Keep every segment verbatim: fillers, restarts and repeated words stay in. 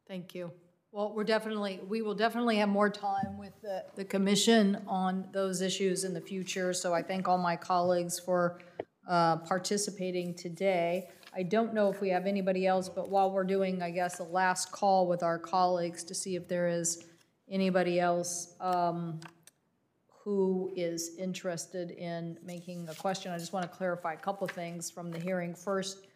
Thank you. Well, we're definitely, we will definitely have more time with the, the commission on those issues in the future. So I thank all my colleagues for uh, participating today. I don't know if we have anybody else, but while we're doing, I guess, a last call with our colleagues to see if there is anybody else um, who is interested in making a question, I just want to clarify a couple of things from the hearing. First,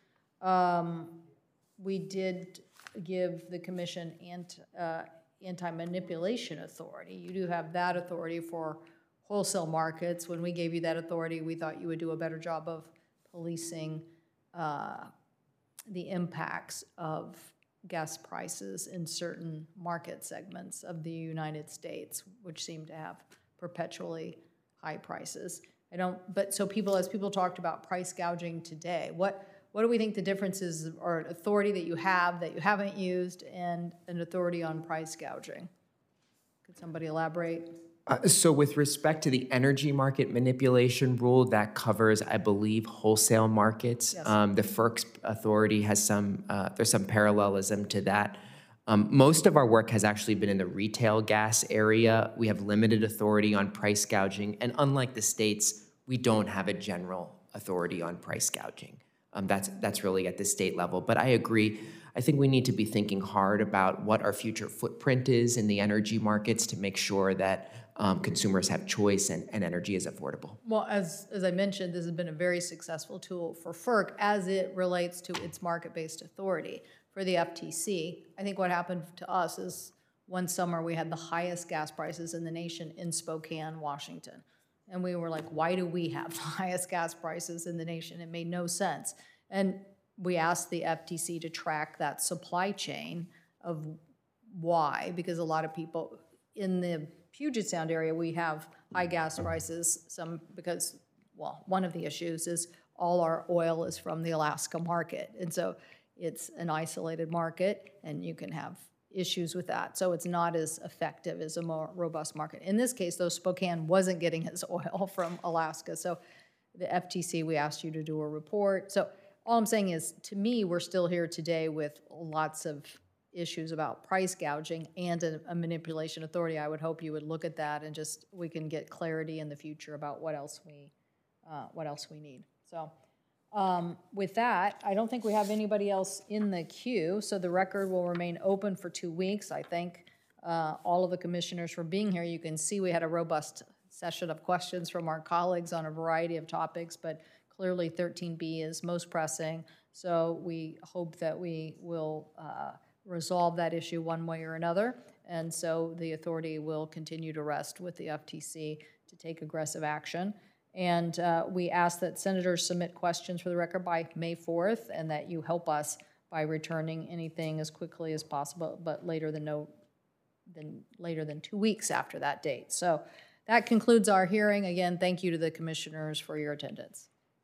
um, we did give the commission anti, uh, anti-manipulation authority. You do have that authority for wholesale markets. When we gave you that authority, we thought you would do a better job of policing uh, the impacts of gas prices in certain market segments of the United States, which seem to have perpetually high prices. I don't, but so people, as people talked about price gouging today, what What do we think the difference is, or an authority that you have that you haven't used and an authority on price gouging? Could somebody elaborate? Uh, so with respect to the energy market manipulation rule, that covers, I believe, wholesale markets. Yes. Um, the F E R C's authority has some, uh, there's some parallelism to that. Um, most of our work has actually been in the retail gas area. We have limited authority on price gouging, and unlike the states, we don't have a general authority on price gouging. Um, that's, that's really at the state level. But I agree. I think we need to be thinking hard about what our future footprint is in the energy markets to make sure that um, consumers have choice and, and energy is affordable. Well, as, as I mentioned, this has been a very successful tool for F E R C as it relates to its market-based authority. For the F T C, I think what happened to us is one summer we had the highest gas prices in the nation in Spokane, Washington. And we were like, why do we have the highest gas prices in the nation? It made no sense. And we asked the F T C to track that supply chain of why, because a lot of people in the Puget Sound area, we have high gas prices, some because, well, one of the issues is all our oil is from the Alaska market. And so it's an isolated market, and you can have issues with that. So it's not as effective as a more robust market. In this case, though, Spokane wasn't getting its oil from Alaska. So the F T C, we asked you to do a report. So all I'm saying is, to me, we're still here today with lots of issues about price gouging and a, a manipulation authority. I would hope you would look at that and just, we can get clarity in the future about what else we, uh, what else we need. So um, with that, I don't think we have anybody else in the queue, so the record will remain open for two weeks. I thank uh, all of the commissioners for being here. You can see we had a robust session of questions from our colleagues on a variety of topics, but clearly thirteen B is most pressing, so we hope that we will uh, resolve that issue one way or another, and so the authority will continue to rest with the F T C to take aggressive action. And uh, we ask that senators submit questions for the record by May fourth, and that you help us by returning anything as quickly as possible, but later than no, than later than two weeks after that date. So that concludes our hearing. Again, thank you to the commissioners for your attendance.